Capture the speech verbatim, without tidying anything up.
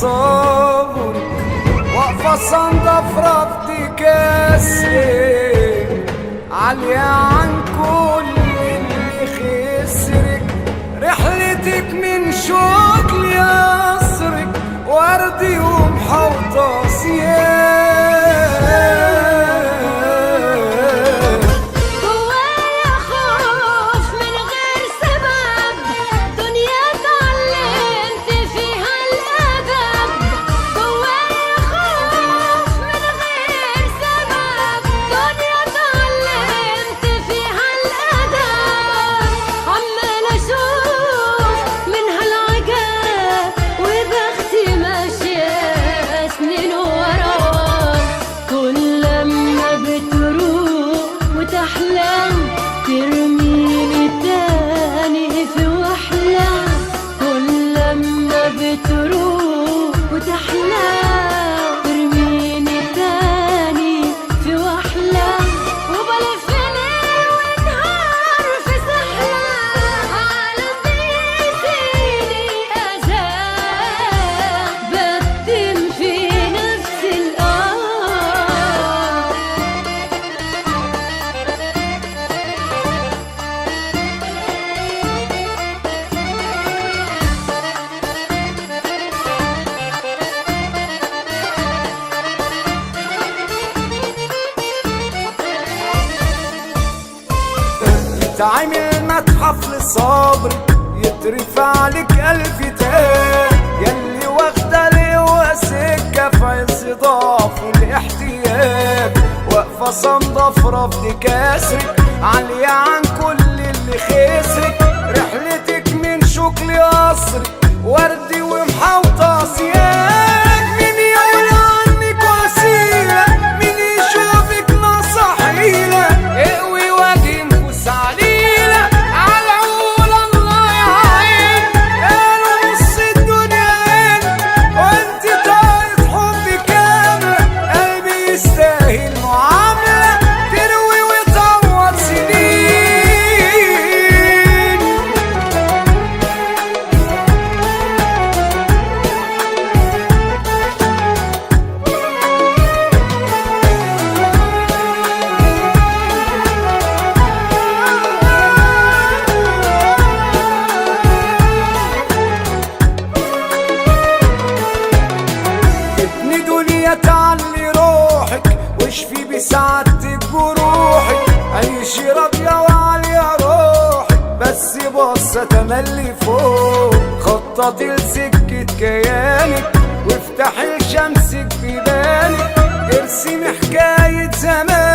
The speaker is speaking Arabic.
صبرك، واقفة صندة في رفض كسرك، عالية عن كل اللي خسرك. رحلتك من شوق ليصرك، وردي ومحوطة سياج. جوايا خوف من غير سبب، دنيا اتعلمت فيها الأدب. جوايا خوف من غير سبب، دنيا اتعلمت فيها الأدب. عمال أشوف منها العجب، وبختي ماشية سنين وراه. كل لما بتروح وتحلم، ترميني تاني في وحلة. كل لما بتروح وتحلم، ترميني تاني في وحلة. وبلف ليل ونهار في سحلة، عالم بيديني أذاه، بكتم في نفس الآه. تعمل متحف لصبرك، يترفع لك ألف تاج. يلي واخدة لوا سكة في عز ضعف الاحتياج، واقفة صامدة في رفض كسرك، عالية عن كل اللي خسرك. رحلتك من شوق لقصرك، وردي ومحوطة سياج. مين يقول عنك وسيلة، مين يشوفك ناصح حيلة، اقوي وجه نفوس عليلة. عالعقول الله يعين، قالوا نص الدنيا هنا، وانت طايق حب كاملة. قلبي يستاهل معاملة، تروي وتعوض سنين. ابني دنيا تعلي روحك، واشفي بسعادتك جروحك. عيشي راضية وعالية روحك، بس بصة تملي فوق. خططي لسكة كيانك، وافتحي لشمسك بيبانك. ارسمي حكاية زمان